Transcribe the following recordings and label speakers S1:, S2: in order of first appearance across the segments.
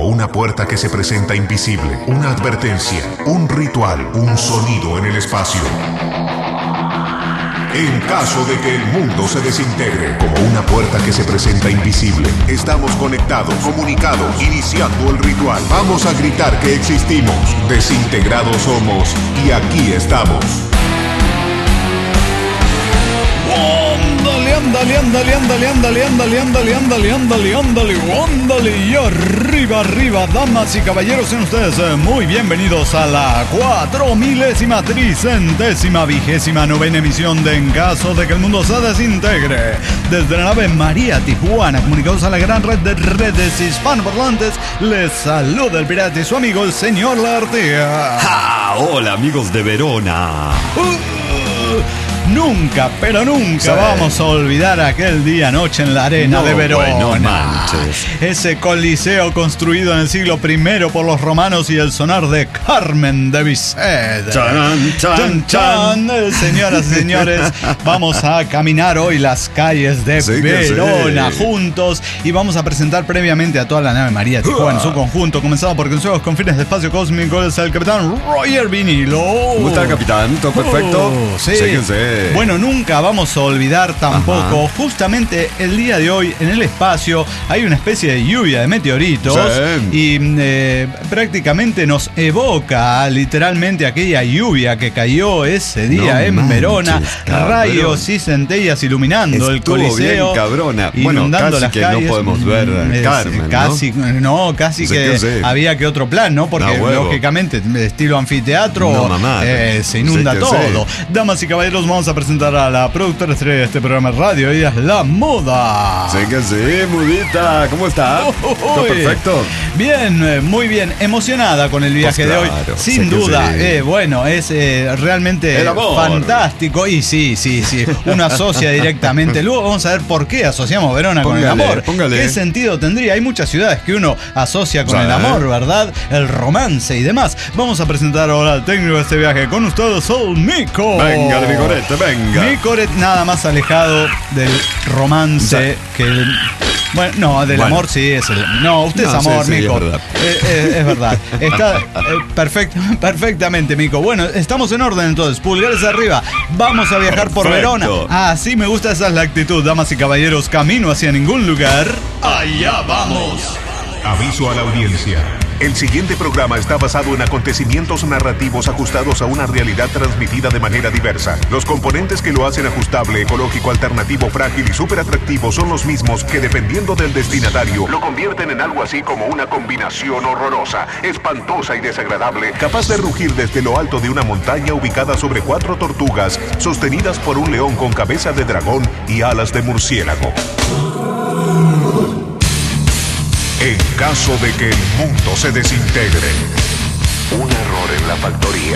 S1: como una puerta que se presenta invisible, una advertencia, un ritual, un sonido en el espacio. En caso de que el mundo se desintegre, como una puerta que se presenta invisible, estamos conectados, comunicados, iniciando el ritual. Vamos a gritar que existimos, desintegrados somos y aquí estamos.
S2: Ándale, y arriba, damas y caballeros, sean ustedes muy bienvenidos a la 4.330.029ª emisión de En Caso de que el Mundo se Desintegre. Desde la nave María Tijuana, comunicados a la gran red de redes hispanoparlantes, les saluda el pirata y su amigo, el señor Lartea.
S3: ¡Ja! Hola, amigos de Verona.
S2: Nunca, pero nunca vamos a olvidar aquel día noche en la arena de Verona.
S3: Bueno, manches.
S2: Ese coliseo construido en el siglo I por los romanos y el sonar de Carmen de Bizet.
S3: Chan, chan, chan.
S2: Señoras y señores, vamos a caminar hoy las calles de Verona juntos y vamos a presentar previamente a toda la nave María Tijuana en su conjunto, comenzado por consejos con fines de espacio cósmico, es el capitán Roger Vinilo.
S3: ¿Cómo está el capitán? ¿Todo perfecto?
S2: Sí.
S3: Séquense.
S2: Bueno, nunca vamos a olvidar tampoco, justamente el día de hoy en el espacio hay una especie de lluvia de meteoritos y prácticamente nos evoca literalmente aquella lluvia que cayó ese día en Verona, rayos y centellas iluminando el coliseo,
S3: bien cabrona.
S2: inundando las calles.
S3: No podemos ver Carmen,
S2: casi que había que otro plan, ¿no? Porque lógicamente estilo anfiteatro se inunda todo. Damas y caballeros, vamos a presentar a la productora estrella de este programa de radio. Ella es la Muda.
S3: Sí, Mudita. ¿Cómo está? ¿Todo perfecto?
S2: Bien, muy bien. Emocionada con el viaje de hoy. Sin duda. Bueno, es realmente fantástico. Y sí. Uno asocia directamente. Luego vamos a ver por qué asociamos Verona con el amor. ¿Qué sentido tendría? Hay muchas ciudades que uno asocia con el amor, ¿verdad? El romance y demás. Vamos a presentar ahora al técnico de este viaje. Con ustedes, el Mico.
S3: Venga, mi corete, venga.
S2: Micoret nada más alejado del romance que el... Bueno, no, del amor sí es el... No, usted es amor, Mico. Es verdad. Está perfectamente, Mico. Bueno, estamos en orden entonces. Pulgares arriba. Vamos a viajar por Verona. Ah, sí, me gusta, esa es la actitud. Damas y caballeros, camino hacia ningún lugar. ¡Allá vamos!
S1: Aviso a la audiencia. El siguiente programa está basado en acontecimientos narrativos ajustados a una realidad transmitida de manera diversa. Los componentes que lo hacen ajustable, ecológico, alternativo, frágil y súper atractivo son los mismos que, dependiendo del destinatario, lo convierten en algo así como una combinación horrorosa, espantosa y desagradable, capaz de rugir desde lo alto de una montaña ubicada sobre 4 tortugas, sostenidas por un león con cabeza de dragón y alas de murciélago. En caso de que el mundo se desintegre, un error en la factoría.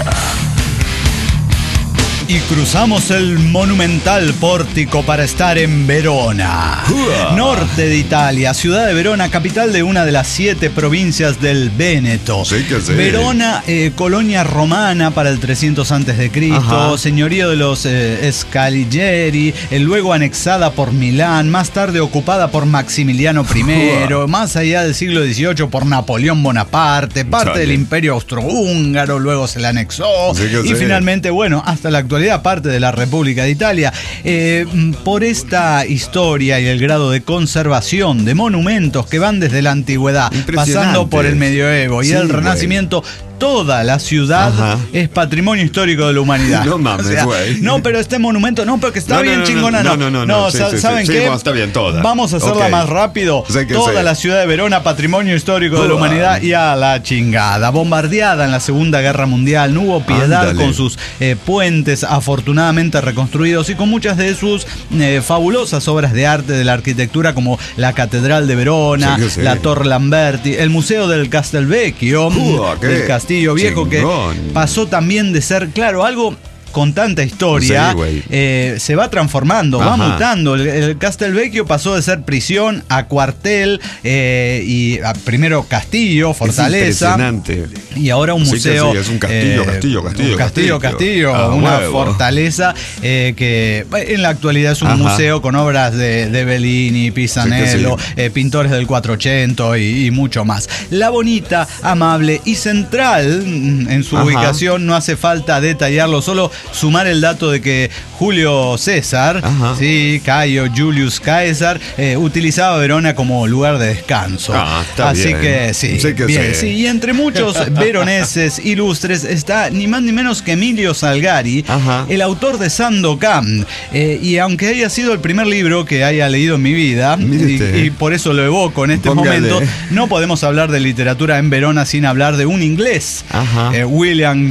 S2: Y cruzamos el monumental pórtico para estar en Verona, norte de Italia, ciudad de Verona, capital de una de las 7 provincias del Véneto. Verona, colonia romana para el 300 a.C., señorío de los Scaligeri, luego anexada por Milán, más tarde ocupada por Maximiliano I, más allá del siglo XVIII por Napoleón Bonaparte, parte del Imperio Austrohúngaro, luego se la anexó y finalmente, bueno, hasta la actualidad parte de la República de Italia. Por esta historia y el grado de conservación de monumentos que van desde la antigüedad, pasando por el medioevo y el Renacimiento, toda la ciudad es patrimonio histórico de la humanidad.
S3: No mames, güey.
S2: No, pero este monumento, pero que está bien chingona. No, ¿saben qué?
S3: Bueno, está bien toda.
S2: Vamos a hacerla más rápido. Toda la ciudad de Verona, patrimonio histórico de la humanidad y a la chingada. Bombardeada en la Segunda Guerra Mundial, no hubo piedad con sus puentes afortunadamente reconstruidos y con muchas de sus fabulosas obras de arte de la arquitectura, como la Catedral de Verona, la Torre Lamberti, el Museo del Castelvecchio, del Castillo Viejo, que pasó también de ser, claro, algo con tanta historia, se va transformando, va mutando. El Castelvecchio pasó de ser prisión a cuartel, y primero castillo, fortaleza.
S3: Es impresionante.
S2: Y ahora un museo.
S3: Es un castillo,
S2: castillo, una fortaleza que en la actualidad es un museo con obras de Bellini, Pisanello, pintores del 480 y mucho más. La bonita, amable y central en su ubicación, no hace falta detallarlo, solo sumar el dato de que Julio César, Caio Julius Caesar, utilizaba Verona como lugar de descanso. Así bien. Que sí, bien, sí. Y entre muchos veroneses ilustres está ni más ni menos que Emilio Salgari, el autor de Sandokan. Y aunque haya sido el primer libro que haya leído en mi vida, y por eso lo evoco en este momento, no podemos hablar de literatura en Verona sin hablar de un inglés, William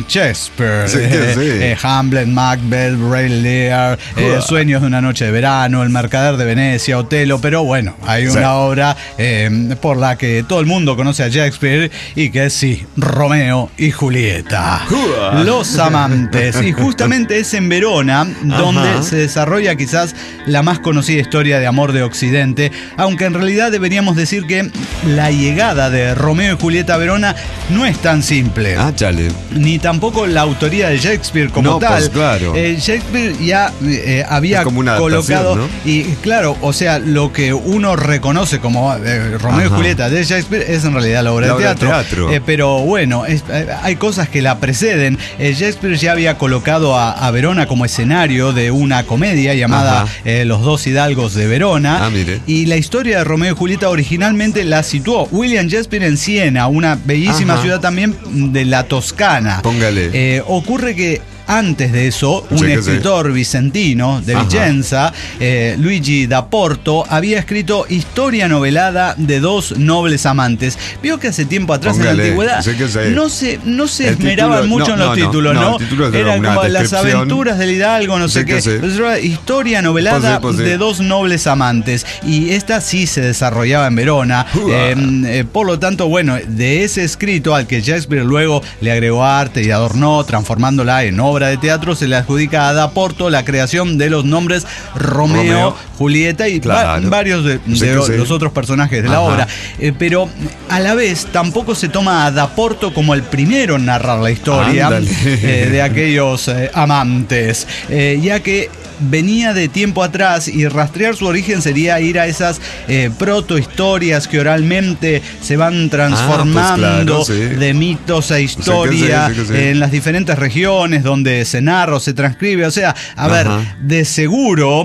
S2: Shakespeare, Hamlet, Macbeth, Rey Lear, Sueños de una noche de verano, El mercader de Venecia, Otelo. Pero bueno, hay una obra por la que todo el mundo conoce a Shakespeare, y que es Romeo y Julieta, los amantes. Y justamente es en Verona donde se desarrolla quizás la más conocida historia de amor de Occidente, aunque en realidad deberíamos decir que la llegada de Romeo y Julieta a Verona no es tan simple. Ni tampoco la autoría de Shakespeare como tal.
S3: Pues claro.
S2: Shakespeare ya había colocado, ¿no? Y claro, o sea, lo que uno reconoce como Romeo y Julieta de Shakespeare es en realidad la obra de teatro. Pero bueno, hay cosas que la preceden. Shakespeare ya había colocado a Verona como escenario de una comedia llamada Los dos hidalgos de Verona. Y la historia de Romeo y Julieta originalmente la situó William Shakespeare en Siena, una bellísima ciudad también de la Toscana. Ocurre que antes de eso, un escritor vicentino de Vicenza, Luigi da Porto, había escrito Historia novelada de dos nobles amantes. Vio que hace tiempo atrás, en la antigüedad, no se esmeraban mucho en los títulos, ¿no? Eran como Las aventuras del hidalgo, no sé qué. Historia novelada de dos nobles amantes. Y esta sí se desarrollaba en Verona. Por lo tanto, bueno, de ese escrito al que Shakespeare luego le agregó arte y adornó, transformándola en obra de teatro, se le adjudica a da Porto la creación de los nombres Romeo, Julieta y varios de los otros personajes de la obra. Pero a la vez tampoco se toma a da Porto como el primero en narrar la historia de aquellos amantes, ya que venía de tiempo atrás, y rastrear su origen sería ir a esas protohistorias que oralmente se van transformando de mitos a historia en las diferentes regiones donde se narra o se transcribe. O sea, a ver, de seguro,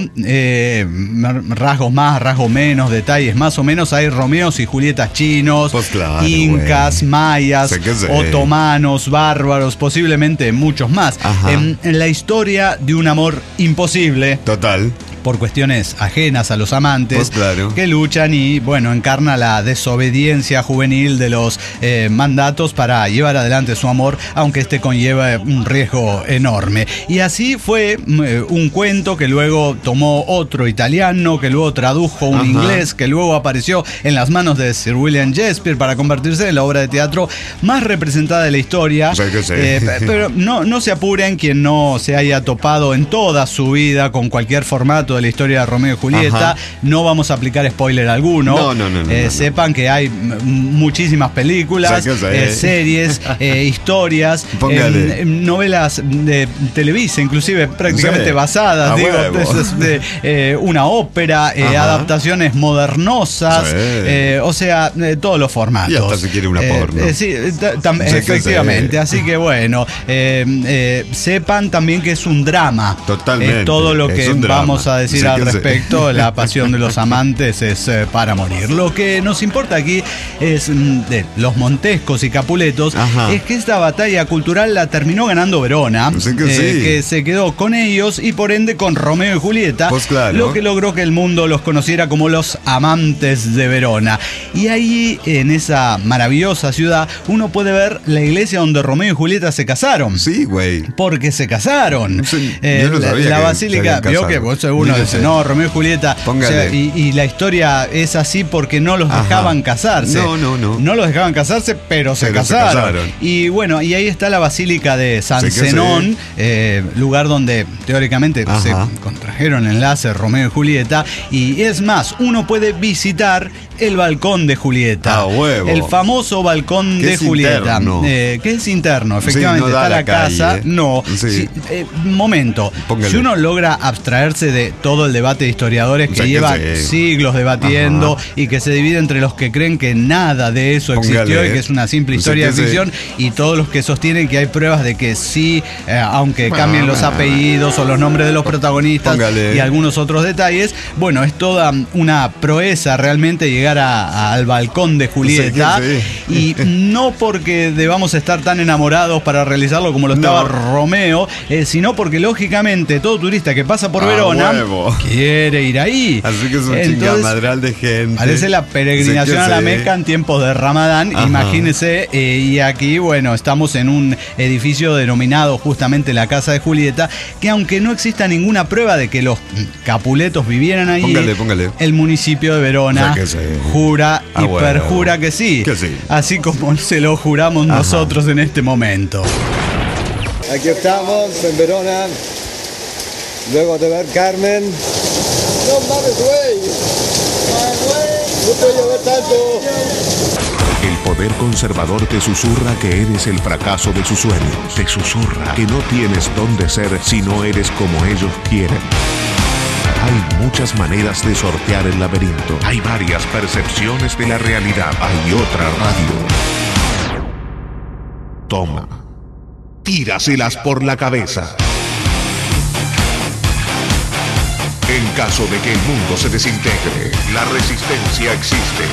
S2: rasgos más, rasgos menos, detalles más o menos, hay Romeos y Julietas chinos, incas, mayas, otomanos, bárbaros, posiblemente muchos más. En la historia de un amor imposible.
S3: Total.
S2: Por cuestiones ajenas a los amantes, que luchan y, bueno, encarna la desobediencia juvenil de los mandatos para llevar adelante su amor, aunque este conlleva un riesgo enorme. Y así fue un cuento que luego tomó otro italiano, que luego tradujo un inglés, que luego apareció en las manos de Sir William Shakespeare para convertirse en la obra de teatro más representada de la historia. Pero no se apuren quien no se haya topado en toda su vida con cualquier formato de la historia de Romeo y Julieta. No vamos a aplicar spoiler alguno. Sepan que hay muchísimas películas, series, historias, novelas de Televisa, inclusive prácticamente basadas, de una ópera, adaptaciones modernosas, o sea, todos los formatos.
S3: Y hasta se quiere una porno.
S2: Efectivamente. Así que bueno, sepan también que es un drama.
S3: Totalmente.
S2: Todo lo que vamos a decir al respecto, la pasión de los amantes es para morir. Lo que nos importa aquí es de los Montescos y Capuletos, es que esta batalla cultural la terminó ganando Verona, que se quedó con ellos y por ende con Romeo y Julieta, lo que logró que el mundo los conociera como los amantes de Verona. Y ahí, en esa maravillosa ciudad, uno puede ver la iglesia donde Romeo y Julieta se casaron.
S3: Sí, güey.
S2: Porque se casaron.
S3: Yo no sabía
S2: la basílica, vio que vos seguro uno dice, no, Romeo y Julieta. O sea, y la historia es así porque no los dejaban casarse. No los dejaban casarse, pero se casaron. Y bueno, y ahí está la Basílica de San Zenón, lugar donde teóricamente se contrajeron enlace Romeo y Julieta. Y es más, uno puede visitar el balcón de Julieta. El famoso balcón de Julieta. Que es interno, efectivamente.
S3: Sí, no
S2: está la casa.
S3: Momento.
S2: Póngale. Si uno logra abstraerse de todo el debate de historiadores que lleva siglos debatiendo y que se divide entre los que creen que nada de eso existió y que es una simple historia de ficción, y todos los que sostienen que hay pruebas de que sí, aunque cambien los apellidos o los nombres de los protagonistas y algunos otros detalles, bueno, es toda una proeza realmente llegar al balcón de Julieta, y no porque debamos estar tan enamorados para realizarlo como lo estaba Romeo, sino porque lógicamente todo turista que pasa por Verona quiere ir ahí.
S3: Así que es un chingamadral de gente.
S2: Parece la peregrinación a la Meca en tiempos de Ramadán, imagínense, y aquí, bueno, estamos en un edificio denominado justamente la Casa de Julieta, que aunque no exista ninguna prueba de que los Capuletos vivieran ahí,
S3: póngale.
S2: El municipio de Verona jura y perjura que sí, así como se lo juramos nosotros en este momento.
S4: Aquí estamos en Verona, luego de ver Carmen. No mames, güey. No puede llover tanto.
S1: El poder conservador te susurra que eres el fracaso de sus sueños. Te susurra que no tienes dónde ser si no eres como ellos quieren. Hay muchas maneras de sortear el laberinto. Hay varias percepciones de la realidad. Hay otra radio. Toma. Tíraselas por la cabeza. En caso de que el mundo se desintegre, la resistencia existe.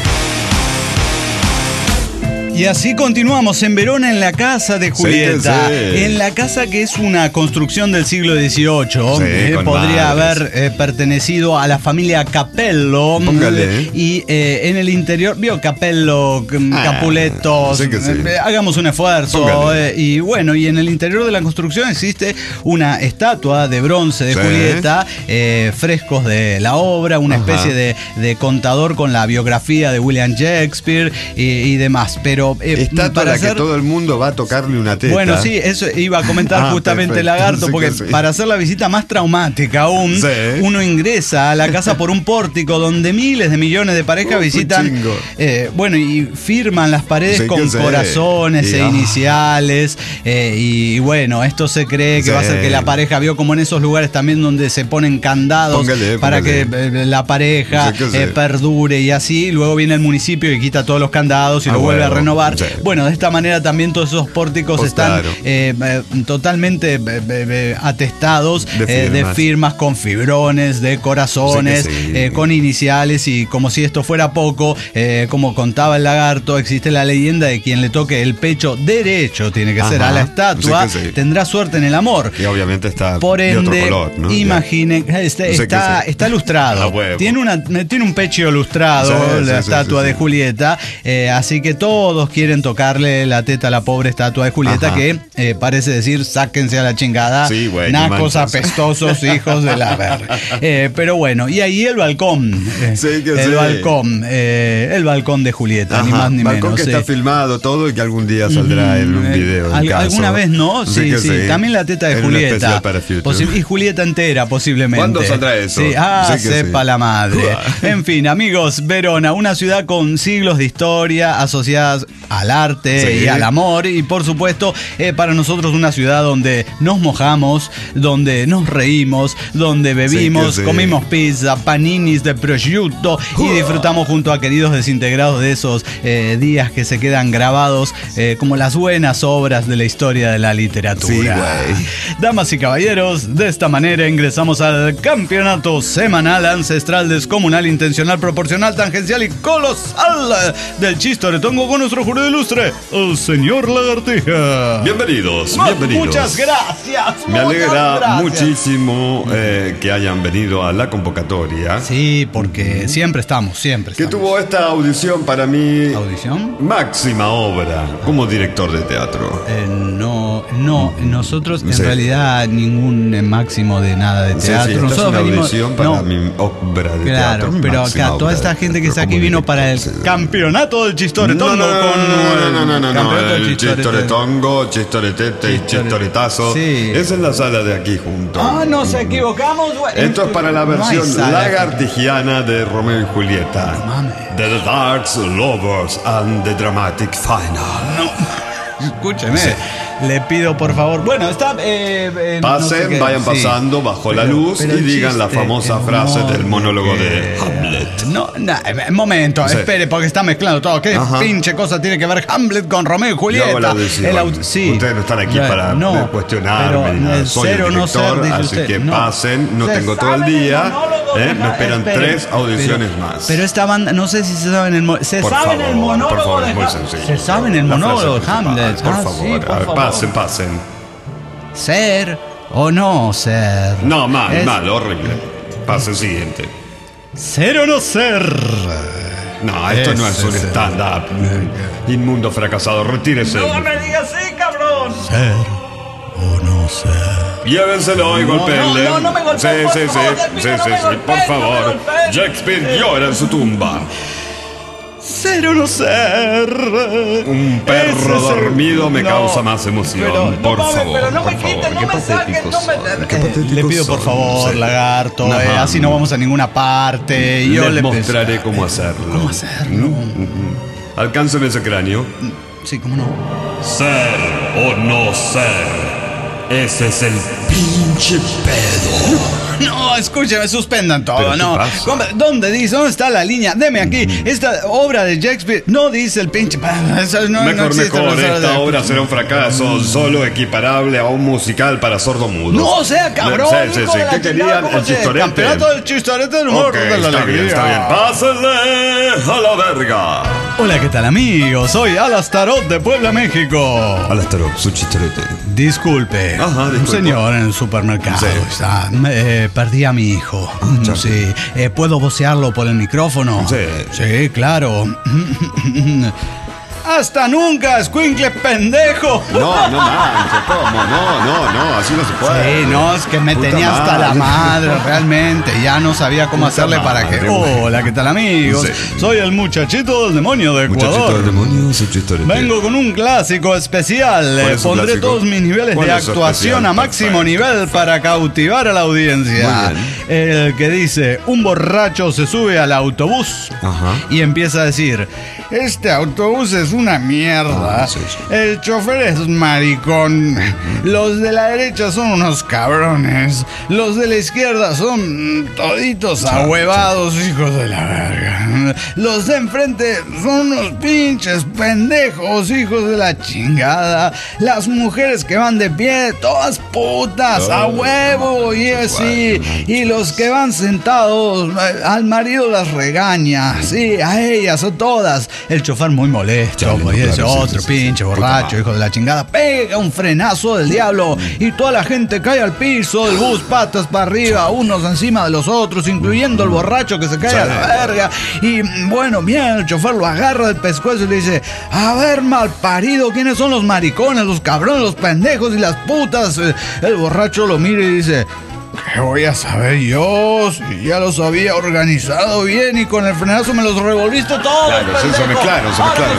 S2: Y así continuamos en Verona, en la Casa de Julieta. En la casa que es una construcción del siglo XVIII. Podría haber pertenecido a la familia Capello. Y en el interior, vio Capello, Capuletos. Hagamos un esfuerzo. Y bueno, y en el interior de la construcción existe una estatua de bronce de Julieta, frescos de la obra, una especie de contador con la biografía de William Shakespeare y demás. Pero
S3: estatua para la que todo el mundo va a tocarle una teta.
S2: Bueno, sí, eso iba a comentar justamente perfecto. Lagarto, porque para hacer la visita más traumática aún, uno ingresa a la casa por un pórtico donde miles de millones de parejas visitan, bueno, y firman las paredes con corazones e iniciales, y bueno, esto se cree que va a hacer que la pareja, vio como en esos lugares también donde se ponen candados para que la pareja perdure, y así luego viene el municipio y quita todos los candados y lo vuelve a renovar. Bueno, de esta manera también todos esos pórticos están totalmente atestados de firmas con fibrones, de corazones, con iniciales, y como si esto fuera poco, como contaba el Lagarto, existe la leyenda de quien le toque el pecho derecho, tiene que ser a la estatua, tendrá suerte en el amor.
S3: Y obviamente está
S2: por ende,
S3: de otro color, ¿no?
S2: Imaginen, está lustrado, tiene un pecho lustrado, la estatua de Julieta, así que todos quieren tocarle la teta a la pobre estatua de Julieta, que parece decir, sáquense a la chingada, nacos apestosos, hijos de la verga. Pero bueno, y ahí el balcón, el balcón de Julieta, ni más ni menos.
S3: Balcón que está filmado todo y que algún día saldrá en un video.
S2: Alguna vez, ¿no? Sí. También la teta de Julieta. Y Julieta entera, posiblemente.
S3: ¿Cuándo saldrá eso?
S2: Sepa la madre. En fin, amigos, Verona, una ciudad con siglos de historia asociadas al arte y al amor, y por supuesto para nosotros una ciudad donde nos mojamos, donde nos reímos, donde bebimos, comimos pizza, paninis de prosciutto y disfrutamos junto a queridos desintegrados de esos días que se quedan grabados como las buenas obras de la historia de la literatura. Damas y caballeros, de esta manera ingresamos al campeonato semanal, ancestral, descomunal, intencional, proporcional, tangencial y colosal del Chistoretongo con nuestro nuestro jurado ilustre, el señor Lagartija.
S3: Bienvenidos.
S2: Muchas gracias.
S3: Me alegra muchísimo que hayan venido a la convocatoria.
S2: Sí, porque siempre estamos.
S3: Que tuvo esta audición para mí.
S2: ¿Audición?
S3: Máxima obra como director de teatro.
S2: No, nosotros en realidad ningún máximo de nada de teatro.
S3: Esta
S2: Nosotros
S3: es una
S2: venimos
S3: audición para mi obra de teatro.
S2: Claro, pero acá toda esta gente que está aquí vino para el campeonato del chistoretongo.
S3: No, el chistoretongo, chistoretete y chistoretazo.
S2: Sí.
S3: Es en la sala de aquí junto.
S2: Nos equivocamos.
S3: Esto es para la versión lagartigiana de Romeo y Julieta.
S2: No mames.
S3: The Dark Lovers and the Dramatic Final.
S2: No. Escúcheme, le pido por favor. Bueno, está.
S3: Pasen, vayan pasando bajo la luz y digan la famosa frase del monólogo de Hamlet.
S2: Momento, espere, porque está mezclando todo. ¿Qué pinche cosa tiene que ver Hamlet con Romeo y Julieta?
S3: Ustedes no están aquí para cuestionarme ni nada. Soy el director, así que pasen. No tengo todo el día. Me esperan 3 audiciones más.
S2: Pero esta banda, no sé si se saben el monólogo.
S3: Por favor, es muy sencillo.
S2: Se saben el monólogo de Hamlet.
S3: Por favor, pasen.
S2: ¿Ser o no ser?
S3: No, mal, horrible. Pasen siguiente.
S2: ¿Ser o no ser?
S3: No, esto no es un stand-up. Inmundo fracasado, retírese.
S2: No me digas así, cabrón. ¿Ser o no ser?
S3: Llévenselo y golpeenle.
S2: No me golpeen,
S3: Sí, por favor. Shakespeare llora en su tumba.
S2: Ser o no ser.
S3: Un perro dormido me causa más emoción. Por favor,
S2: pero no me quiten, no me saquen, le pido por favor, lagarto, así no vamos a ninguna parte. Yo
S3: les mostraré cómo hacerlo.
S2: ¿Cómo hacerlo?
S3: Alcánceme ese cráneo.
S2: Sí, cómo no.
S3: Ser o no ser. Ese es el pinche pedo.
S2: No, escúchame, suspendan todo,
S3: ¿Pero qué pasa?
S2: ¿Dónde está la línea? Deme aquí. Esta obra de Shakespeare no dice el pinche.
S3: Mejor. Esta obra será un fracaso, solo equiparable a un musical para sordomudos.
S2: No sea cabrón.
S3: Sí. ¿Qué querían? El chistorete.
S2: Campeonato del chistorete del humor.
S3: Está bien. Pásenle a la verga.
S2: Hola, ¿qué tal, amigos? Soy Alastarot de Puebla, México.
S3: Alastarot, su chistorete.
S2: Disculpe. Un señor en el supermercado. Perdí a mi hijo. Sí. ¿Puedo vocearlo por el micrófono? Sí, claro. ¡Hasta nunca, escuincle pendejo!
S3: No manches, ¿cómo? No, así no se puede.
S2: Sí, no, es que me tenía hasta la madre, realmente. Ya no sabía cómo hacerle para que... Hola, ¿qué tal, amigos? Soy el muchachito del demonio de Ecuador.
S3: Muchachito del demonio, su chistorete.
S2: Vengo con un clásico especial. Pondré todos mis niveles de actuación a máximo nivel para cautivar a la audiencia. El que dice, un borracho se sube al autobús y empieza a decir, este autobús es una mierda. El chofer es maricón. Los de la derecha son unos cabrones. Los de la izquierda son toditos ahuevados, hijos de la verga. Los de enfrente son unos pinches pendejos, hijos de la chingada. Las mujeres que van de pie, todas putas, a huevo y así. Y los que van sentados, al marido las regaña. Sí, a ellas, a todas. El chofer muy molesto. Y ese otro pinche borracho, hijo de la chingada, pega un frenazo del diablo y toda la gente cae al piso del bus, patas para arriba, unos encima de los otros, incluyendo el borracho que se cae a la verga. Y bueno, bien, el chofer lo agarra del pescuezo y le dice, a ver, malparido, ¿quiénes son los maricones, los cabrones, los pendejos y las putas? El borracho lo mira y dice, ¿qué voy a saber yo? Si ya los había organizado bien y con el frenazo me los revolviste todos.
S3: Claro, se me claro.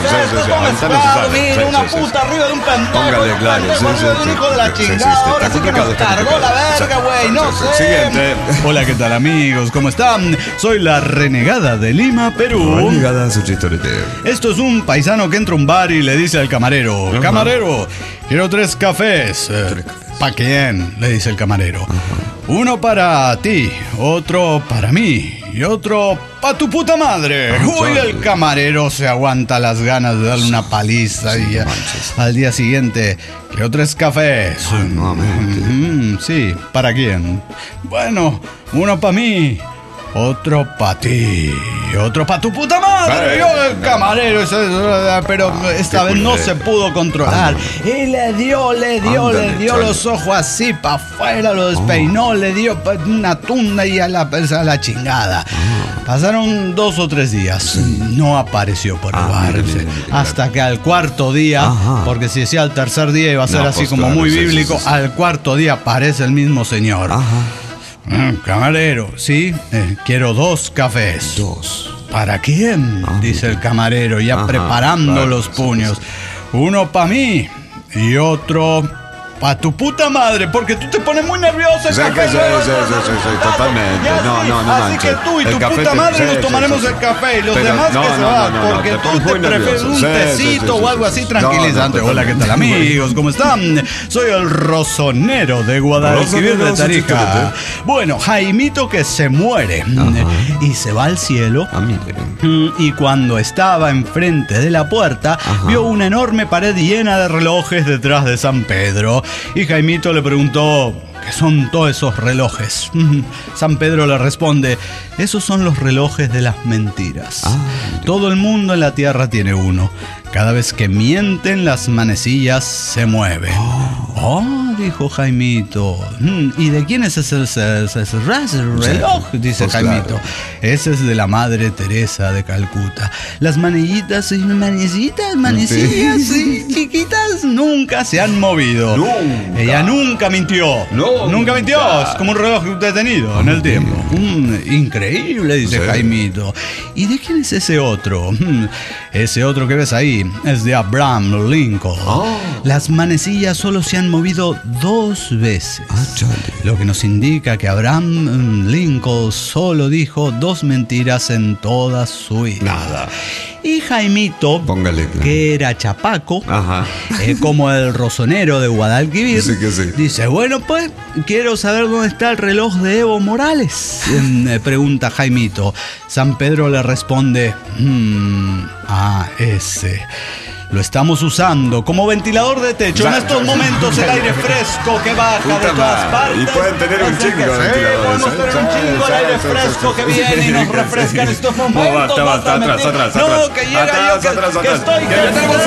S2: Mira, una puta arriba de un pendejo.
S3: Póngale claro.
S2: Un hijo de la chingada. Ahora sí que nos cargó la verga, güey. No sé.
S3: Siguiente.
S2: Hola, ¿qué tal, amigos? ¿Cómo están? Soy la renegada de Lima, Perú.
S3: Renegada, su chistorete.
S2: Esto es un paisano que entra a un bar y le dice al camarero, camarero, quiero 3 cafés. ¿Pa' quién? Le dice el camarero. Uno para ti, otro para mí y otro pa' tu puta madre. Uy, el camarero se aguanta las ganas de darle una paliza y al día siguiente quiero 3 cafés. Sí, ¿para quién? Bueno, uno para mí, otro para ti. Y otro, pa' tu puta madre. Yo, el camarero, pero esta vez no se pudo controlar. Y le dio los ojos así para afuera, lo despeinó, le dio una tunda y a la chingada. Pasaron 2 o 3 días. No apareció por el barrio. Hasta que al cuarto día, porque si decía al tercer día iba a ser así como muy bíblico, al cuarto día aparece el mismo señor. Camarero, sí, quiero 2 cafés.
S3: 2.
S2: ¿Para quién? Dice el camarero, ya preparando los puños. Uno para mí y otro pa' tu puta madre, porque tú te pones muy nervioso.
S3: Sí, totalmente. No,
S2: así que tú y tu puta madre nos tomaremos el café y los demás que se van, porque tú te prefieres un tecito o algo así tranquilizante. Hola, ¿qué tal, amigos? ¿Cómo están? Soy el Rosonero de Guadalquivir de Tarija. Bueno, Jaimito que se muere y se va al cielo. Y cuando estaba enfrente de la puerta, vio una enorme pared llena de relojes detrás de San Pedro. Y Jaimito le preguntó, ¿qué son todos esos relojes? San Pedro le responde, esos son los relojes de las mentiras. Todo el mundo en la tierra tiene uno. Cada vez que mienten, las manecillas se mueven. Dijo Jaimito. ¿Y de quién es ese reloj? Dice Jaimito. Claro. Ese es de la Madre Teresa de Calcuta. Las manecillas, chiquitas, nunca se han movido. Ella nunca mintió. Nunca mintió. Es como un reloj detenido en el tiempo. Increíble, dice Jaimito. ¿Y de quién es ese otro? Ese otro que ves ahí es de Abraham Lincoln. Las manecillas solo se han movido 2 veces. Lo que nos indica que Abraham Lincoln solo dijo 2 mentiras en toda su vida.
S3: Nada.
S2: Y Jaimito, que era chapaco, como el Rosonero de Guadalquivir, dice, bueno, pues, quiero saber dónde está el reloj de Evo Morales. Pregunta Jaimito. San Pedro le responde, ese. Lo estamos usando como ventilador de techo. En estos momentos el aire fresco que baja de todas partes.
S3: Y pueden tener un chingo de ventiladores.
S2: Podemos tener un chingo de aire fresco que viene y nos refresca en estos momentos.
S3: Basta, atrás.
S2: No, que llega
S3: Atrás.
S2: Que estoy...
S3: Que ya tenemos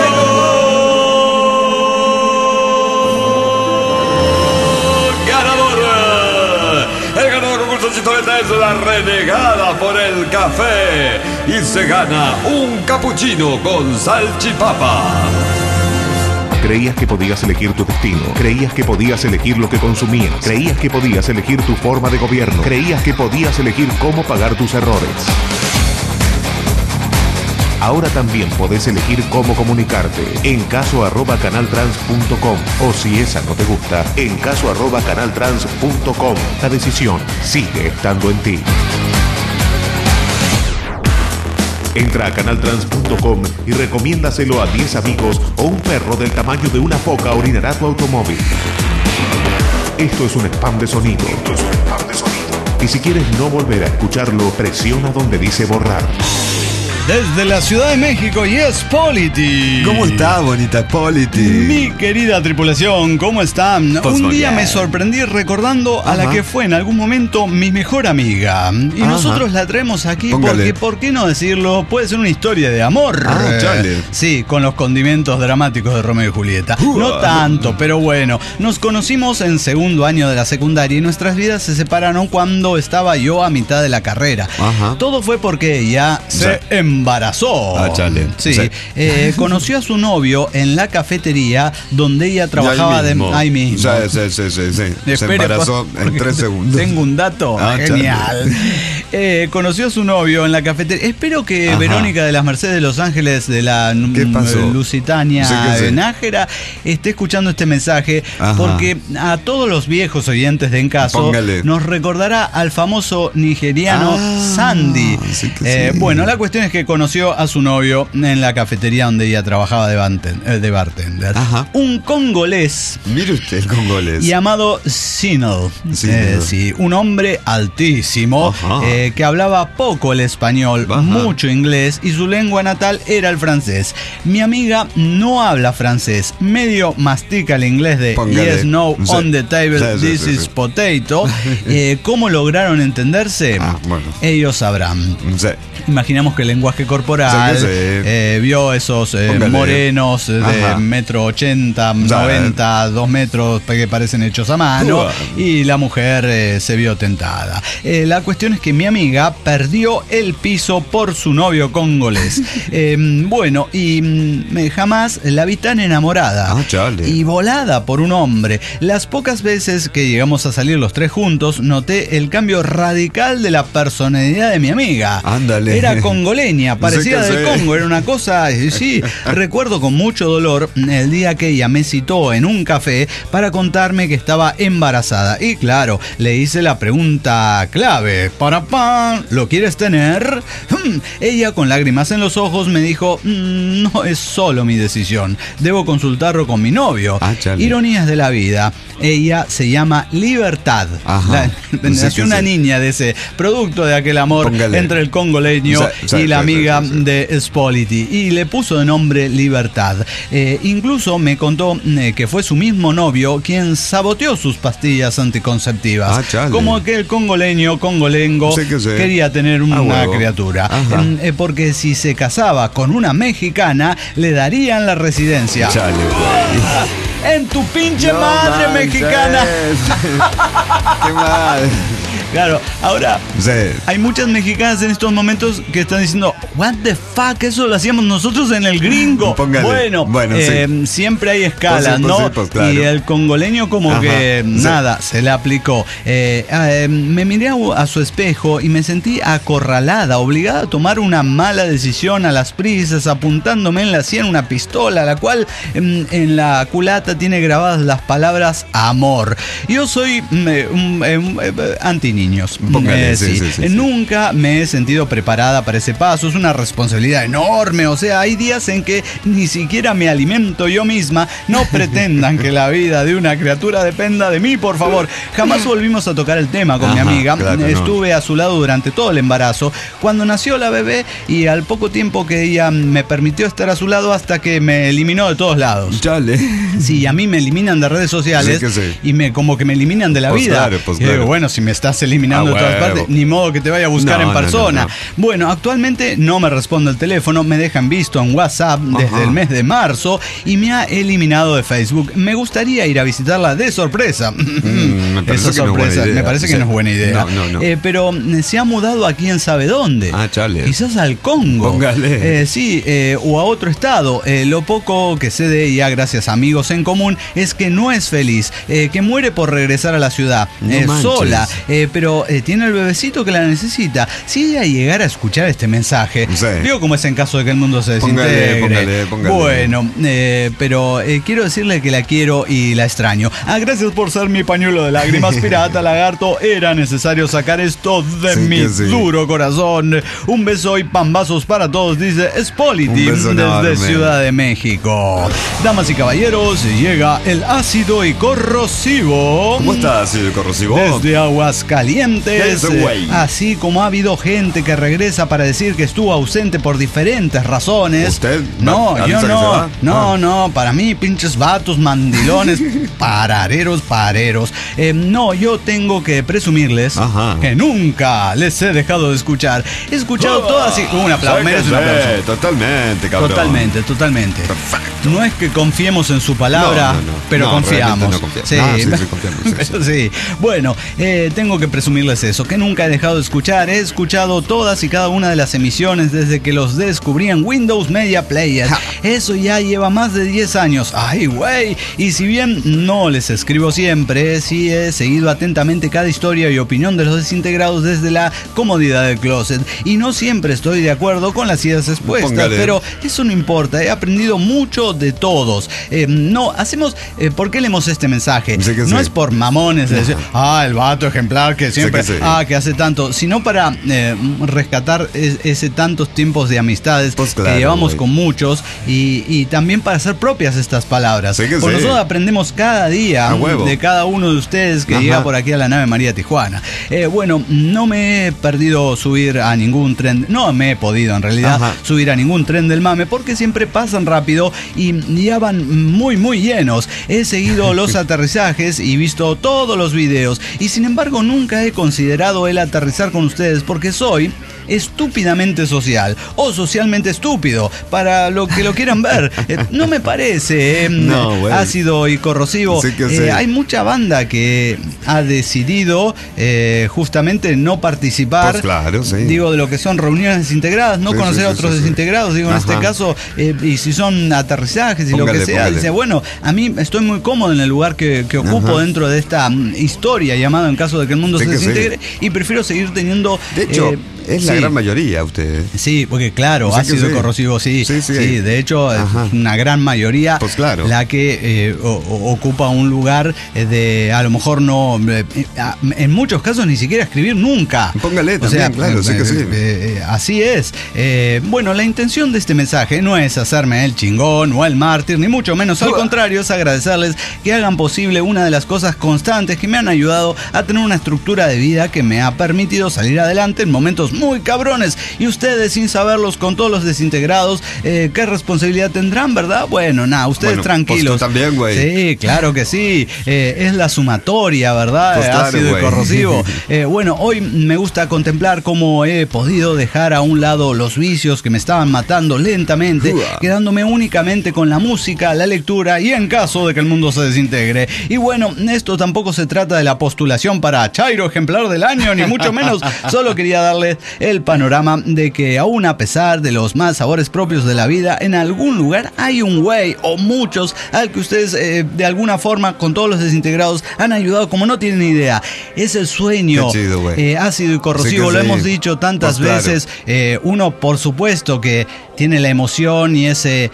S3: el ganador concursosito es la renegada por el café y se gana un capuchino con salchipapa.
S1: Creías que podías elegir tu destino. Creías que podías elegir lo que consumías. Creías que podías elegir tu forma de gobierno. Creías que podías elegir cómo pagar tus errores. Ahora también podés elegir cómo comunicarte en caso@canaltrans.com o si esa no te gusta, en caso@canaltrans.com. La decisión sigue estando en ti. Entra a canaltrans.com y recomiéndaselo a 10 amigos o un perro del tamaño de una foca orinará tu automóvil. Esto es un spam de sonido. Y si quieres no volver a escucharlo, presiona donde dice borrar.
S2: Desde la Ciudad de México, Yes Polity.
S3: ¿Cómo está, bonita Polity?
S2: Mi querida tripulación, ¿cómo están? Pues un día me sorprendí recordando a la que fue en algún momento mi mejor amiga. Y nosotros la traemos aquí porque, ¿por qué no decirlo? Puede ser una historia de amor. Sí, con los condimentos dramáticos de Romeo y Julieta. No tanto, pero bueno. Nos conocimos en segundo año de la secundaria y nuestras vidas se separaron cuando estaba yo a mitad de la carrera. Todo fue porque ella se embarazó. Sí. Conoció a su novio en la cafetería donde ella trabajaba ahí mismo.
S3: Sí. Se embarazó en 3 segundos.
S2: Tengo un dato genial. Conoció a su novio en la cafetería. Espero que Verónica de las Mercedes de Los Ángeles de la Lusitania de Nájera esté escuchando este mensaje, porque a todos los viejos oyentes de En Caso nos recordará al famoso nigeriano Sandy. Bueno, la cuestión es que conoció a su novio en la cafetería donde ella trabajaba de bartender. Un congolés.
S3: Mire usted el congolés.
S2: Llamado Sinel. Sí, un hombre altísimo, que hablaba poco el español, mucho inglés y su lengua natal era el francés. Mi amiga no habla francés, medio mastica el inglés de yes, no, on the table, this is potato. ¿Cómo lograron entenderse?
S3: Bueno.
S2: Ellos sabrán. Imaginamos que el lenguaje corporal vio esos morenos de 1,80 m, 90, 2 metros que parecen hechos a mano, y la mujer se vio tentada. La cuestión es que mi amiga perdió el piso por su novio congolés. Bueno, y jamás la vi tan enamorada y volada por un hombre. Las pocas veces que llegamos a salir los tres juntos, noté el cambio radical de la personalidad de mi amiga.
S3: Ándale.
S2: Era congoleña, parecida del Congo, era una cosa, sí. Recuerdo con mucho dolor el día que ella me citó en un café para contarme que estaba embarazada. Y claro, le hice la pregunta clave: ¿lo quieres tener? Ella, con lágrimas en los ojos, me dijo: no es solo mi decisión, debo consultarlo con mi novio. Ironías de la vida. Ella se llama Libertad. Nació una niña de ese producto de aquel amor entre el congoleño y la amiga de Spoliti, y le puso de nombre Libertad. Incluso me contó que fue su mismo novio quien saboteó sus pastillas anticonceptivas. Como que el congolengo quería tener una criatura. Porque si se casaba con una mexicana, le darían la residencia. En tu pinche madre, mexicana.
S3: Qué mal.
S2: Claro, ahora hay muchas mexicanas en estos momentos que están diciendo: what the fuck, eso lo hacíamos nosotros en el gringo. Bueno, siempre hay escalas, ¿no? Claro. Y el congoleño como que nada, se le aplicó. Me miré a su espejo y me sentí acorralada, obligada a tomar una mala decisión a las prisas, apuntándome en la sien una pistola, la cual en la culata tiene grabadas las palabras amor. Yo soy anti niños. Nunca me he sentido preparada para ese paso. Es una responsabilidad enorme. O sea, hay días en que ni siquiera me alimento yo misma. No pretendan que la vida de una criatura dependa de mí, por favor. Jamás volvimos a tocar el tema con mi amiga. Estuve a su lado durante todo el embarazo, cuando nació la bebé, y al poco tiempo que ella me permitió estar a su lado, hasta que me eliminó de todos lados. Sí, a mí me eliminan de redes sociales y como que me eliminan de la vida. Y digo, bueno, si me estás eliminando de todas partes, ni modo que te vaya a buscar en persona. Bueno, actualmente no me responde el teléfono, me dejan visto en WhatsApp desde el mes de marzo y me ha eliminado de Facebook. Me gustaría ir a visitarla de sorpresa. Me parece que no es buena idea. Pero se ha mudado a quién sabe dónde. Quizás al Congo. O a otro estado. Lo poco que sé de ella, gracias a amigos en común, es que no es feliz, que muere por regresar a la ciudad, sola, pero tiene el bebecito que la necesita. Si ella llegara a escuchar este mensaje, digo como es en caso de que el mundo se desintegre. Bueno, pero quiero decirle que la quiero y la extraño. Gracias por ser mi pañuelo de lágrimas, pirata lagarto. Era necesario sacar esto de mi duro corazón. Un beso y pambazos para todos, dice Spoliti desde Ciudad de México. Damas y caballeros, llega el ácido y corrosivo.
S3: ¿Cómo está ácido y corrosivo?
S2: Desde Aguascalientes. Así como ha habido gente que regresa para decir que estuvo ausente por diferentes razones.
S3: ¿Usted?
S2: No, yo no. No, para mí, pinches vatos, mandilones, pareros. No, yo tengo que presumirles que nunca les he dejado de escuchar. He escuchado todas y un aplauso. Merece un aplauso.
S3: Totalmente, cabrón.
S2: Totalmente.
S3: Perfecto.
S2: No es que confiemos en su palabra, pero confiamos.
S3: No confiamos.
S2: Sí. Bueno, tengo que presumirles eso, que nunca he dejado de escuchar. He escuchado todas y cada una de las emisiones desde que los descubrí en Windows Media Player. Eso ya lleva más de 10 años. ¡Ay, güey! Y si bien no les escribo siempre, sí he seguido atentamente cada historia y opinión de los desintegrados desde la comodidad del closet. Y no siempre estoy de acuerdo con las ideas expuestas, pero eso no importa. He aprendido mucho de todos. ¿Por qué leemos este mensaje? No es por mamones de decir, el vato ejemplar que siempre, que hace tanto, sino para rescatar ese tantos tiempos de amistades pues claro, que llevamos con muchos y también para hacer propias estas palabras. Porque nosotros aprendemos cada día de cada uno de ustedes que llega por aquí a la nave María Tijuana. Bueno, no me he perdido subir a ningún tren, no me he podido en realidad subir a ningún tren del mame porque siempre pasan rápido y ya van muy llenos. He seguido los aterrizajes y visto todos los videos y sin embargo nunca he considerado el aterrizar con ustedes porque soy estúpidamente social o socialmente estúpido, para lo que lo quieran ver. No me parece ácido y corrosivo. Hay mucha banda que ha decidido justamente no participar,
S3: pues claro,
S2: digo, de lo que son reuniones desintegradas, no conocer a otros desintegrados, digo, en este caso, y si son aterrizajes y lo que sea, dice, bueno, a mí estoy muy cómodo en el lugar que ocupo dentro de esta historia llamada en caso de que el mundo se desintegre y prefiero seguir teniendo...
S3: De hecho, es la gran mayoría ustedes.
S2: Sí, porque claro, ácido corrosivo, sí. De hecho, es una gran mayoría
S3: pues claro,
S2: la que ocupa un lugar de, a lo mejor no, en muchos casos ni siquiera escribir nunca.
S3: Póngale también, claro,
S2: así es. Bueno, la intención de este mensaje no es hacerme el chingón o el mártir, ni mucho menos, al contrario, es agradecerles que hagan posible una de las cosas constantes que me han ayudado a tener una estructura de vida que me ha permitido salir adelante en momentos muy cabrones, y ustedes sin saberlos con todos los desintegrados, ¿qué responsabilidad tendrán, verdad? Bueno, nada, ustedes tranquilos.
S3: Pues tú también, güey.
S2: Sí, claro que sí. Es la sumatoria, ¿verdad?
S3: Pues claro,
S2: ácido y corrosivo. Bueno, hoy me gusta contemplar cómo he podido dejar a un lado los vicios que me estaban matando lentamente, quedándome únicamente con la música, la lectura y en caso de que el mundo se desintegre. Y bueno, esto tampoco se trata de la postulación para Chairo Ejemplar del Año, ni mucho menos. Solo quería darles el panorama de que aún a pesar de los más sabores propios de la vida, en algún lugar hay un güey o muchos al que ustedes de alguna forma con todos los desintegrados han ayudado como no tienen idea. Es el sueño.
S3: Qué chido,
S2: ácido y corrosivo, lo hemos dicho tantas veces. Uno por supuesto que tiene la emoción y ese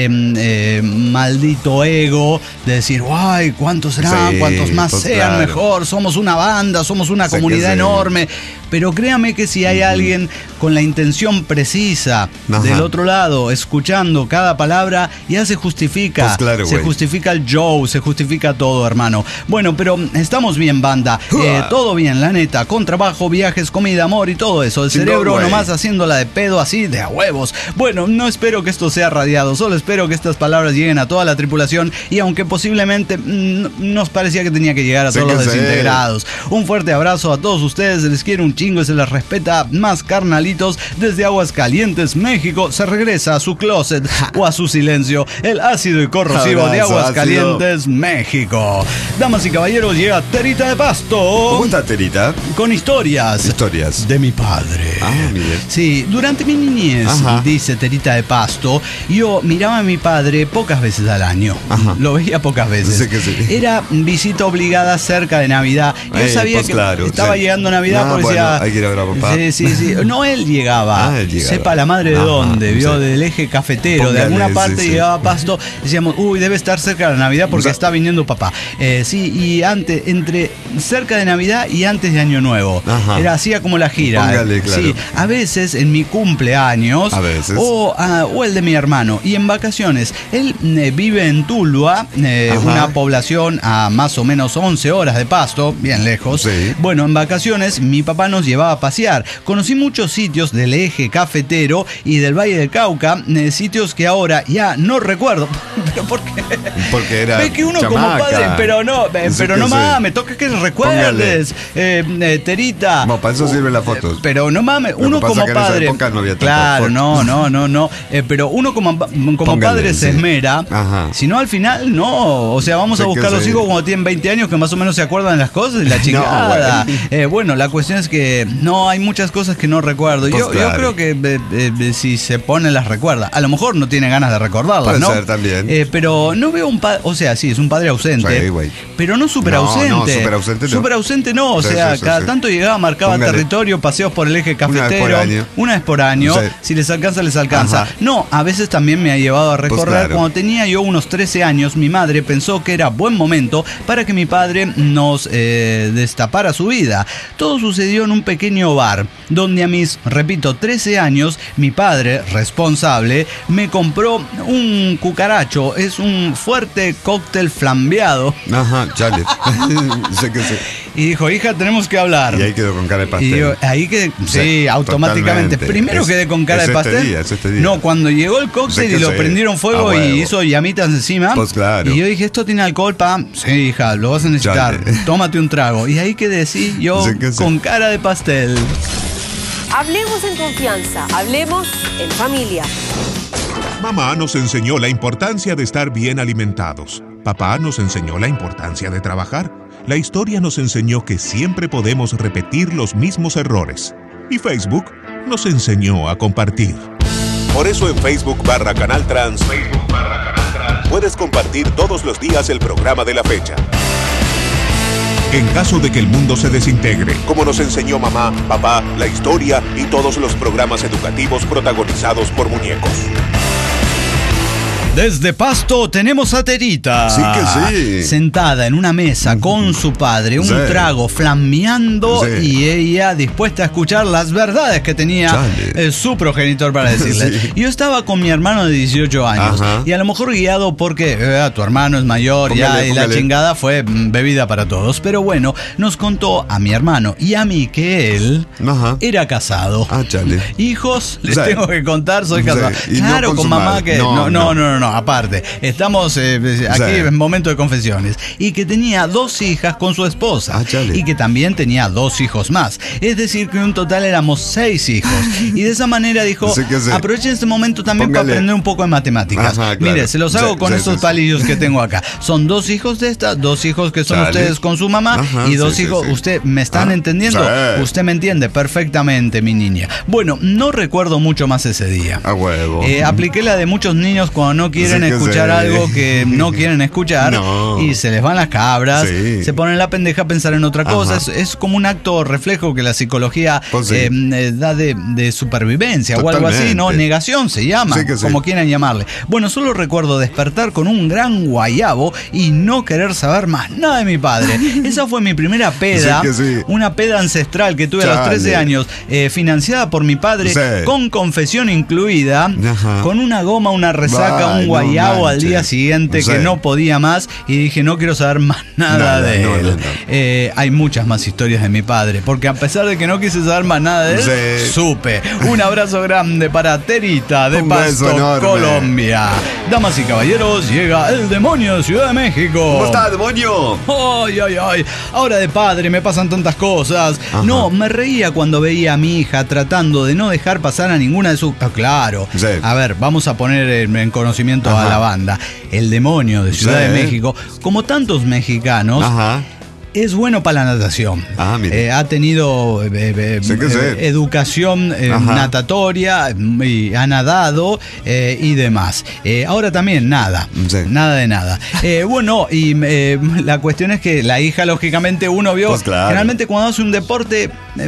S2: maldito ego de decir, guay, ¿cuántos serán? ¿Cuántos más sean? Mejor, somos una banda, somos una comunidad enorme. Pero créame que si hay alguien con la intención precisa del otro lado, escuchando cada palabra, ya se justifica.
S3: Pues claro,
S2: se justifica el show, se justifica todo, hermano. Bueno, pero estamos bien, banda. Todo bien, la neta. Con trabajo, viajes, comida, amor y todo eso. El cerebro nomás haciéndola de pedo así, de a huevos. Bueno, no espero que esto sea radiado. Solo espero que estas palabras lleguen a toda la tripulación. Y aunque posiblemente nos parecía que tenía que llegar a todos los desintegrados. Un fuerte abrazo a todos ustedes. Les quiero un chingo y se les respeta, más carnalitos. Desde Aguascalientes, México, se regresa a su closet o a su silencio el ácido y corrosivo de Aguascalientes, México. Damas y caballeros, llega Terita de Pasto.
S3: ¿Cómo está Terita?
S2: Con historias de mi padre.
S3: Bien.
S2: Sí, durante mi niñez, dice Terita de Pasto, yo miraba a mi padre pocas veces al año. Lo veía pocas veces. Era visita obligada cerca de Navidad. Yo sabía que estaba llegando Navidad porque decía,
S3: hay que ir a ver a papá.
S2: Sí. No, él llegaba. Sepa la madre de dónde, vio del eje cafetero. De alguna parte llegaba a Pasto. Decíamos, uy, debe estar cerca de la Navidad porque está viniendo papá. Y antes, entre cerca de Navidad y antes de Año Nuevo. Era así como la gira.
S3: Póngale, claro.
S2: Sí, a veces en mi cumpleaños o el de mi hermano. Y en vacaciones. Él vive en Tuluá, una población a más o menos 11 horas de Pasto, bien lejos. Bueno, en vacaciones mi papá nos llevaba a pasear. Conocí muchos sitios del eje cafetero y del Valle del Cauca, sitios que ahora ya no recuerdo. ¿Pero por qué?
S3: Porque era
S2: ve que uno
S3: chamaca.
S2: Como padre, pero no mames, toca que recuerdes. Terita.
S3: No, para eso sirven las fotos.
S2: Pero no mames, uno como padre.
S3: No había
S2: claro, no. Pero uno como padre se esmera. Si no, al final no. O sea, vamos a buscar los hijos cuando tienen 20 años que más o menos se acuerdan de las cosas y la chingada. Bueno, la cuestión es que que no, hay muchas cosas que no recuerdo. Yo creo que si se pone las recuerda. A lo mejor no tiene ganas de recordarlas, ¿no?
S3: Puede ser también.
S2: Pero no veo un padre, o sea, sí, es un padre ausente, pero no súper ausente.
S3: No, súper ausente no.
S2: Súper ausente no, o sea, cada tanto llegaba, marcaba territorio, paseos por el eje cafetero. Una vez por año. Si les alcanza, les alcanza. Ajá. No, a veces también me ha llevado a recorrer. Cuando tenía yo unos 13 años, mi madre pensó que era buen momento para que mi padre nos destapara su vida. Todo sucedió en un pequeño bar, donde a mis, repito, 13 años, mi padre, responsable, me compró un cucaracho. Es un fuerte cóctel flambeado.
S3: Ajá, chale. Sé que sí.
S2: Y dijo, hija, tenemos que hablar.
S3: Y ahí quedó con cara de pastel.
S2: Y yo, ahí quedé, sí, automáticamente.
S3: Totalmente.
S2: Primero quedé con cara de pastel.
S3: Este día.
S2: No, cuando llegó el cóctel y lo prendieron fuego y hizo llamitas encima.
S3: Pues claro.
S2: Y yo dije, ¿esto tiene alcohol, pa? Sí, hija, lo vas a necesitar. Tómate un trago. Y ahí quedé, sí, yo con cara de pastel.
S5: Hablemos en confianza, hablemos en familia.
S1: Mamá nos enseñó la importancia de estar bien alimentados. Papá nos enseñó la importancia de trabajar. La historia nos enseñó que siempre podemos repetir los mismos errores. Y Facebook nos enseñó a compartir. Por eso en Facebook/Canal Trans, puedes compartir todos los días el programa de la fecha. En caso de que el mundo se desintegre, como nos enseñó mamá, papá, la historia y todos los programas educativos protagonizados por muñecos.
S2: Desde Pasto tenemos a Terita.
S3: Sí que sí.
S2: Sentada en una mesa con su padre, un trago flameando y ella dispuesta a escuchar las verdades que tenía su progenitor para decirle. Yo estaba con mi hermano de 18 años y a lo mejor guiado porque tu hermano es mayor y la chingada fue bebida para todos. Pero bueno, nos contó a mi hermano y a mí que él era casado. Hijos, les tengo que contar, soy casado. Claro, no con mamá que... No, aparte, estamos aquí en momento de confesiones. Y que tenía 2 hijas con su esposa. Y que también tenía 2 hijos más. Es decir, que en total éramos 6 hijos. Y de esa manera dijo, aprovechen este momento también para aprender un poco de matemáticas. Mire, se los hago con estos palillos que tengo acá. Son 2 hijos de esta, 2 hijos que son ustedes con su mamá y 2 hijos. ¿Usted me están entendiendo? Usted me entiende perfectamente, mi niña. Bueno, no recuerdo mucho más ese día.
S3: A huevo.
S2: Apliqué la de muchos niños cuando no quieren escuchar algo que no quieren escuchar y se les van las cabras, se ponen la pendeja a pensar en otra cosa. Es como un acto reflejo que la psicología da de supervivencia o algo así, ¿no? Negación se llama, como quieran llamarle. Bueno, solo recuerdo despertar con un gran guayabo y no querer saber más nada de mi padre. Esa fue mi primera peda, una peda ancestral que tuve a los 13 años, financiada por mi padre, con confesión incluida, con una goma, una resaca, un guayabo al día siguiente que no podía más y dije no quiero saber más nada de él. Hay muchas más historias de mi padre porque a pesar de que no quise saber más nada de él, supe. Un abrazo grande para Terita de Pasto, Colombia. Damas y caballeros, llega el demonio de Ciudad de México.
S3: ¿Cómo está, demonio?
S2: Ay. Ahora de padre me pasan tantas cosas. No, me reía cuando veía a mi hija tratando de no dejar pasar a ninguna de sus... claro. A ver, vamos a poner en conocimiento a la banda. El demonio de Ciudad de México, como tantos mexicanos, es bueno para la natación. Ha tenido educación natatoria y ha nadado y demás. Ahora también nada. Nada de nada. Bueno, y la cuestión es que la hija, lógicamente, uno vio, generalmente cuando hace un deporte,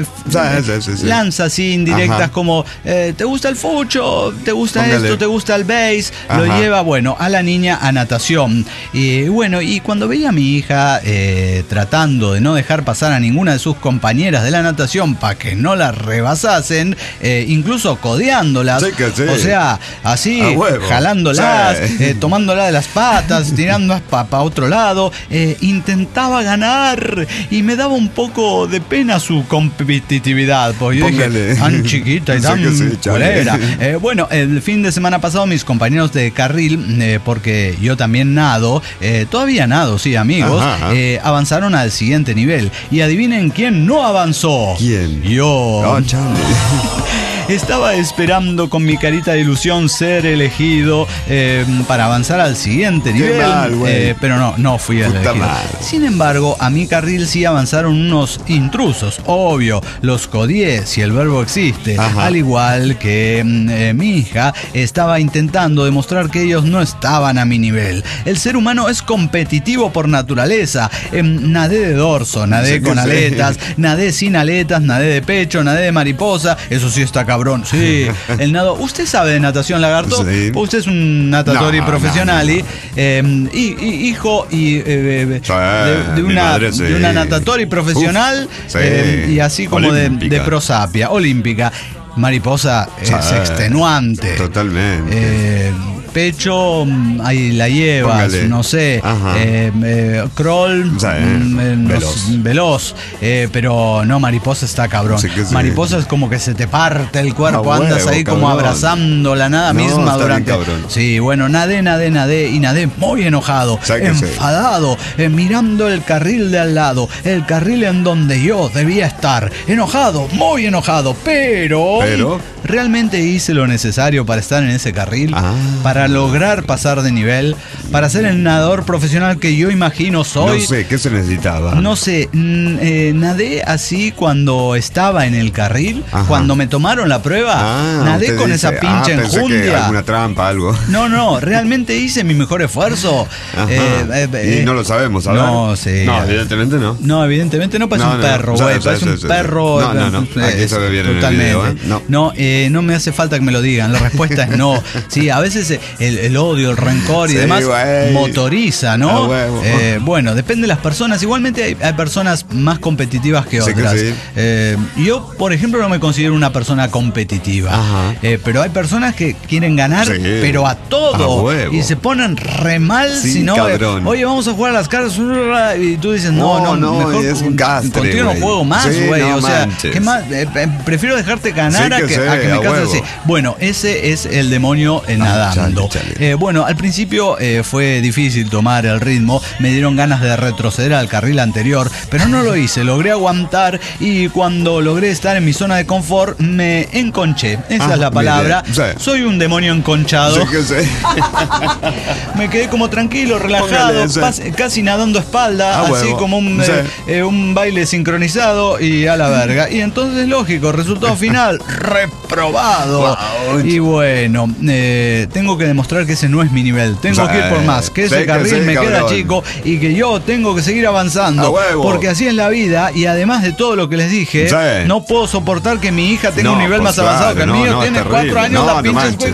S2: lanza así indirectas como, ¿te gusta el fucho? ¿Te gusta esto? ¿Te gusta el base? Lo lleva, bueno, a la niña a natación. Y bueno, y cuando veía a mi hija tratando de no dejar pasar a ninguna de sus compañeras de la natación para que no la rebasasen, incluso codeándolas, o sea, así, jalándolas, tomándolas de las patas, tirándolas para otro lado, intentaba ganar y me daba un poco de pena su competitividad, porque yo dije, tan chiquita y tan colera. Bueno, el fin de semana pasado mis compañeros de carril, porque yo también nado, todavía nado, sí, amigos, avanzaron al siguiente nivel. Y adivinen quién no avanzó.
S3: ¿Quién?
S2: Yo. Estaba esperando con mi carita de ilusión ser elegido para avanzar al siguiente nivel. Pero no fui elegido. Sin embargo, a mi carril sí avanzaron unos intrusos. Obvio, los codié, si el verbo existe. Ajá. Al igual que mi hija estaba intentando demostrar que ellos no estaban a mi nivel. El ser humano es competitivo por naturaleza. Nadé de dorso, nadé con aletas, nadé sin aletas, nadé de pecho, nadé de mariposa. Eso sí está cabrón. Sí, el nado. ¿Usted sabe de natación, lagarto? Sí. Usted es un natatori profesional y hijo y de una natatori profesional y así como de prosapia, olímpica. Mariposa es extenuante.
S3: Totalmente.
S2: Pecho, ahí la llevas, póngale. No sé. Crawl, veloz. Pero no, mariposa está cabrón. Sí. Mariposa es como que se te parte el cuerpo, andas ahí cabrón. Como abrazando la nada misma durante. Sí, bueno, nadé y nadé muy enojado, enfadado, mirando el carril de al lado, el carril en donde yo debía estar. Enojado, muy enojado, pero realmente hice lo necesario para estar en ese carril, para lograr pasar de nivel, para ser el nadador profesional que yo imagino soy.
S3: No sé, ¿qué se necesitaba?
S2: No sé, nadé así cuando estaba en el carril, cuando me tomaron la prueba, nadé con esa pinche enjundia.
S3: ¿Alguna trampa, algo?
S2: No, realmente hice mi mejor esfuerzo.
S3: Y no lo sabemos, ¿sabes?
S2: No, sí.
S3: No, evidentemente no.
S2: No, evidentemente no, parece un perro, güey. Parece un perro.
S3: No. Aquí se ve bien totalmente. En el video,
S2: no me hace falta que me lo digan. La respuesta es no. Sí, a veces el odio, el rencor y demás motoriza, ¿no? Bueno, depende de las personas. Igualmente hay personas más competitivas que otras. Yo, por ejemplo, no me considero una persona competitiva. Pero hay personas que quieren ganar, pero a todo. Y se ponen re mal si no. Oye, vamos a jugar a las cartas. Y tú dices, no, mejor
S3: es un castre,
S2: contigo no juego más, güey. O sea, ¿qué más? Prefiero dejarte ganar a que me cases así. Bueno, ese es el demonio nadando. Bueno, al principio fue difícil tomar el ritmo, me dieron ganas de retroceder al carril anterior, pero no lo hice, logré aguantar y cuando logré estar en mi zona de confort me enconché, esa es la palabra. Soy un demonio enconchado. Me quedé como tranquilo, relajado, casi nadando a espalda, así como un baile sincronizado y a la verga. Y entonces, lógico, resultado final, reprobado. Y bueno, tengo que demostrar que ese no es mi nivel. Tengo que ir por más, que ese carril me queda chico y que yo tengo que seguir avanzando. Porque así es la vida y además de todo lo que les dije, no puedo soportar que mi hija tenga un nivel más avanzado que el mío. Tiene 4 años, la pinche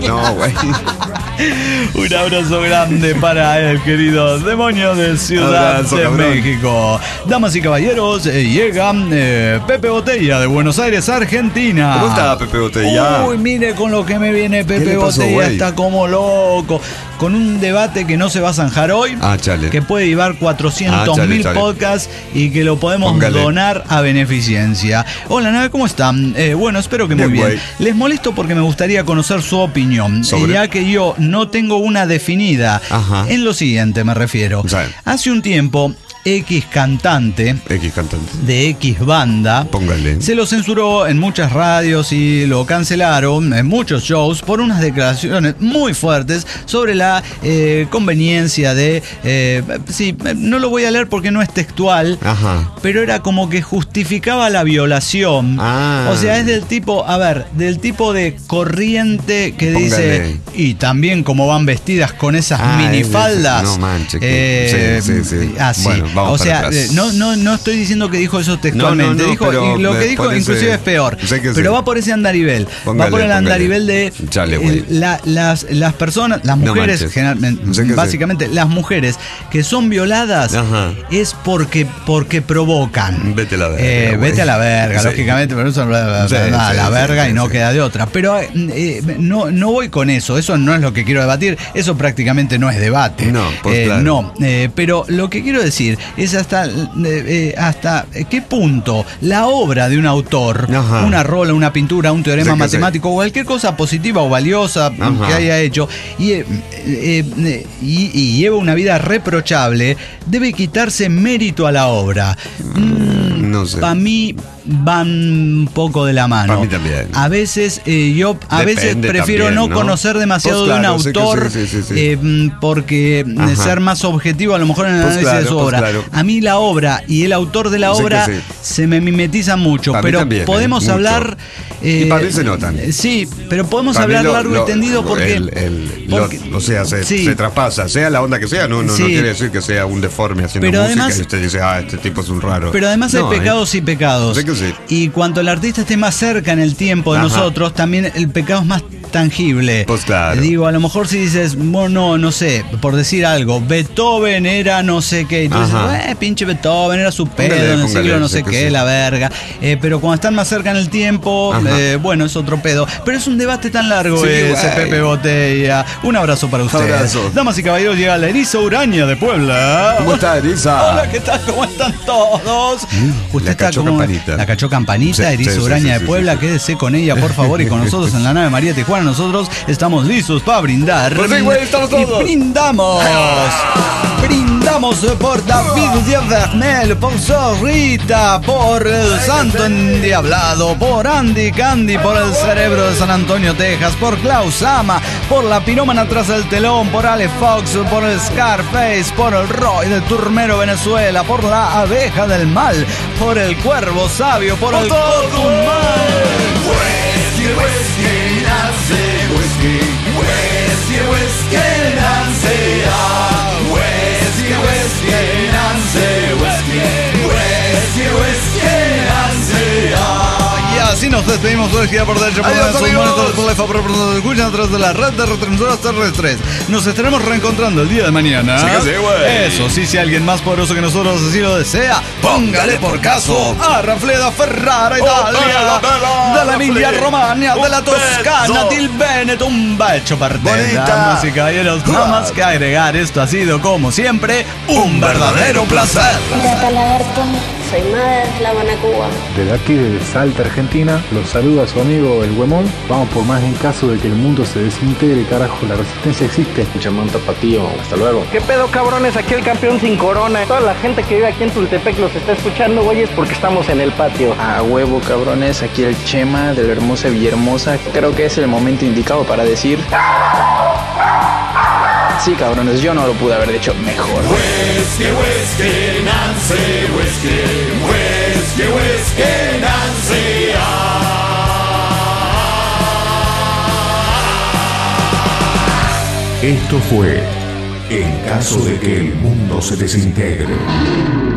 S2: Un abrazo grande para el querido demonio de Ciudad de México. Damas y caballeros, llega Pepe Botella de Buenos Aires, Argentina.
S3: ¿Cómo está Pepe Botella?
S2: Uy, mire con lo que me viene Pepe Botella, está como loco. Con un debate que no se va a zanjar hoy, que puede llevar 400.000 podcasts y que lo podemos donar a beneficencia. Hola, Nave, ¿cómo están? Bueno, espero que muy bien. Les molesto porque me gustaría conocer su opinión, ya que yo no tengo una definida. En lo siguiente me refiero. Hace un tiempo, X cantante de X banda, se lo censuró en muchas radios y lo cancelaron en muchos shows por unas declaraciones muy fuertes sobre la conveniencia de no lo voy a leer porque no es textual, pero era como que justificaba la violación. O sea, es del tipo de corriente que dice, y también como van vestidas con esas minifaldas.
S3: No manches.
S2: Así. Bueno, o sea, no estoy diciendo que dijo eso textualmente. Lo que dijo inclusive es peor. Pero va por ese andarivel. Va por el andarivel de las personas, las mujeres, básicamente las mujeres que son violadas es porque provocan.
S3: Vete a la verga.
S2: Vete a la verga, lógicamente, pero eso la verga y no queda de otra. Pero no voy con eso. Eso no es lo que quiero debatir. Eso prácticamente no es debate. Pero lo que quiero decir es hasta qué punto la obra de un autor, una rola, una pintura, un teorema matemático, cualquier cosa positiva o valiosa que haya hecho y lleva una vida reprochable, debe quitarse mérito a la obra.
S3: No sé.
S2: Para mí van un poco de la mano.
S3: Para mí también.
S2: A veces yo prefiero también, ¿no? Conocer demasiado de un autor porque ser más objetivo a lo mejor en el análisis de su obra. A mí la obra y el autor de la obra se me mimetizan mucho, pero también, podemos hablar...
S3: y para mí se notan.
S2: Sí, pero podemos hablar largo y tendido porque...
S3: o sea, se traspasa, sea la onda que sea, no quiere decir que sea un deforme haciendo música además, y usted dice, este tipo es un raro.
S2: Pero además hay pecados y pecados. Y cuanto el artista esté más cerca en el tiempo de nosotros, también el pecado es más tangible.
S3: Pues claro.
S2: Digo, a lo mejor si dices, bueno, no sé, por decir algo, Beethoven era no sé qué, y tú dices, pinche Beethoven era su pedo en el siglo no sé qué, la verga. Pero cuando están más cerca en el tiempo, bueno, es otro pedo. Pero es un debate tan largo ese, Pepe Botella. Un abrazo para ustedes.
S3: Abrazo.
S2: Damas y caballeros, llega la Eriza Uraña de Puebla.
S3: ¿Cómo está, Eriza?
S2: Hola, ¿qué tal? ¿Cómo están todos?
S3: Usted está como... Campanita.
S2: La cachó campanita, Eriza Uraña de Puebla. Quédese con ella, por favor, y con nosotros en la nave María Tijuana. Nosotros estamos listos para brindar.
S3: Pues sí, güey, estamos todos.
S2: Y brindamos. Brindamos por David Diavernel, por Zorrita, por el Santo Endiablado, por Andy Candy, por el Cerebro de San Antonio, Texas, por Klaus Ama, por la pirómana tras el telón, por Ale Fox, por el Scarface, por el Roy de Turmero, Venezuela, por la Abeja del Mal, por el Cuervo Sabio, por el Cotumal.
S6: Whisky, whisky, Nancy, whisky, whisky, whisky, Nancy, whisky, whisky, Nancy, whisky, whisky, whisky, Nancy,
S2: y así nos despedimos por gira por derecho por la por escuchan a través de la red de retransmisoras terrestres. Nos estaremos reencontrando el día de mañana. Eso sí, si alguien más poderoso que nosotros así lo desea, póngale por caso a Rafleda Ferrara Italia, de la Emilia Romagna, de la Toscana, del Veneto, un bacio per te. Damas y caballeros, nada más que agregar, esto ha sido como siempre un verdadero placer.
S5: Soy madre de La Habana, Cuba.
S7: Desde aquí, desde Salta, Argentina, los saluda su amigo El Huemón. Vamos por más en caso de que el mundo se desintegre, carajo, la resistencia existe.
S8: Chamán tapatío, hasta luego.
S9: ¿Qué pedo, cabrones? Aquí el campeón sin corona. Toda la gente que vive aquí en Tultepec los está escuchando, güeyes, porque estamos en el patio.
S10: A huevo, cabrones, aquí el Chema de la hermosa Villahermosa. Creo que es el momento indicado para decir... Sí, cabrones, yo no lo pude haber hecho mejor.
S6: Whisky, whisky, Nancy, whisky, whisky, whisky, Nancy.
S1: Esto fue En caso de que el mundo se desintegre.